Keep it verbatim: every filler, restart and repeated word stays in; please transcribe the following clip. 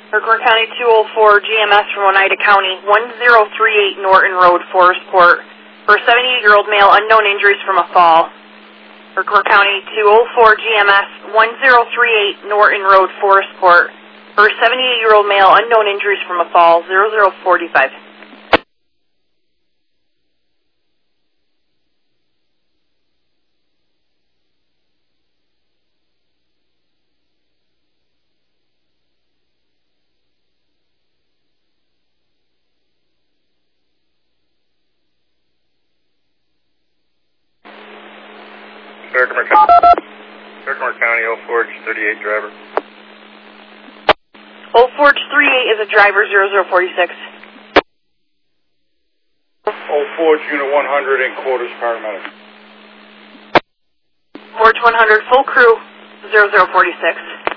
Herkimer County two oh four G M S from Oneida County, one zero three eight Norton Road, Forestport, for a seventy-eight-year-old male, unknown injuries from a fall. Herkimer County two oh four G M S, one zero three eight Norton Road, Forestport, for a seventy-eight-year-old male, unknown injuries from a fall, zero zero four five. Herkimer County, Herkimer County, Old Forge, thirty-eight driver. Old Forge thirty-eight is a driver, zero zero four six. Old Forge, Unit one hundred in quarters, paramedic. Forge one hundred, full crew, zero zero four six.